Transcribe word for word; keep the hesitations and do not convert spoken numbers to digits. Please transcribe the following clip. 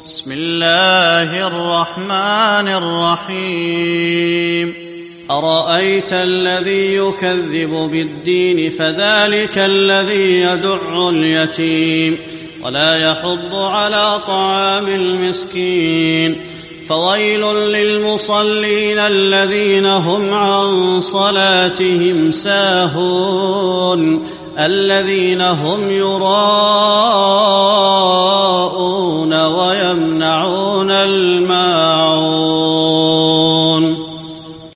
بسم الله الرحمن الرحيم أرأيت الذي يكذب بالدين فذلك الذي يدع اليتيم ولا يحض على طعام المسكين فويل للمصلين الذين هم عن صلاتهم ساهون الذين هم يراءون